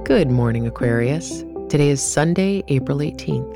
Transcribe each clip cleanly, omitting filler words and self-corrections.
Good morning, Aquarius. Today is Sunday, April 18th,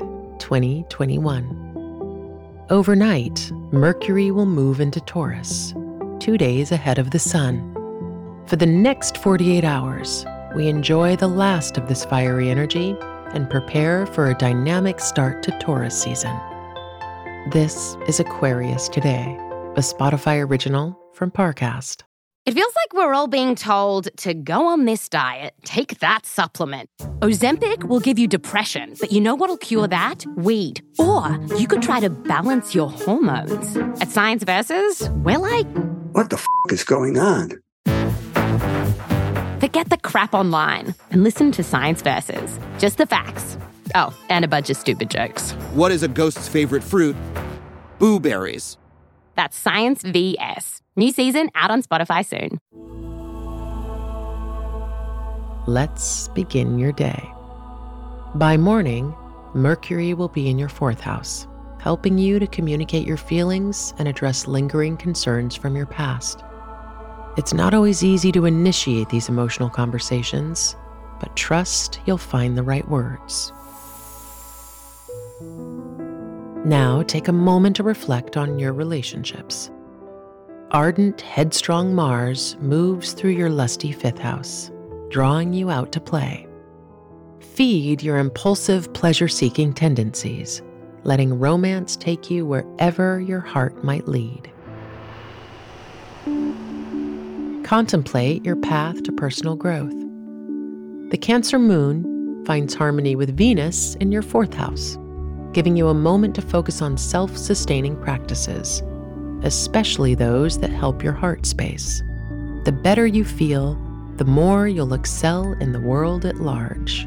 2021. Overnight, Mercury will move into Taurus, 2 days ahead of the Sun. For the next 48 hours, we enjoy the last of this fiery energy and prepare for a dynamic start to Taurus season. This is Aquarius Today, a Spotify original from Parcast. It feels like we're all being told to go on this diet, take that supplement. Ozempic will give you depression, but you know what'll cure that? Weed. Or you could try to balance your hormones. At Science Versus, we're like, what the is going on? Forget the crap online and listen to Science Versus. Just the facts. Oh, and a bunch of stupid jokes. What is a ghost's favorite fruit? Blueberries. That's Science VS. New season out on Spotify soon. Let's begin your day. By morning, Mercury will be in your 4th house, helping you to communicate your feelings and address lingering concerns from your past. It's not always easy to initiate these emotional conversations, but trust you'll find the right words. Now take a moment to reflect on your relationships. Ardent, headstrong Mars moves through your lusty 5th house, drawing you out to play. Feed your impulsive, pleasure-seeking tendencies, letting romance take you wherever your heart might lead. Contemplate your path to personal growth. The Cancer moon finds harmony with Venus in your 4th house, giving you a moment to focus on self-sustaining practices, especially those that help your heart space. The better you feel, the more you'll excel in the world at large.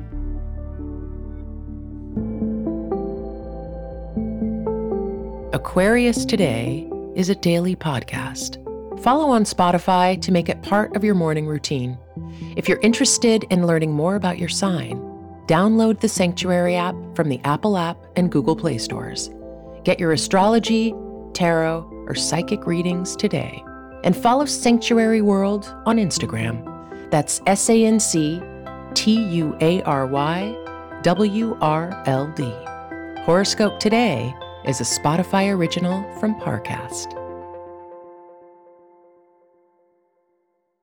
Aquarius Today is a daily podcast. Follow on Spotify to make it part of your morning routine. If you're interested in learning more about your sign, download the Sanctuary app from the Apple app and Google Play stores. Get your astrology, tarot, or psychic readings today. And follow Sanctuary World on Instagram. That's SanctuaryWRLD. Horoscope Today is a Spotify original from Parcast.